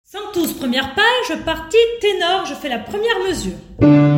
112, première page, partie ténor, je fais la première mesure.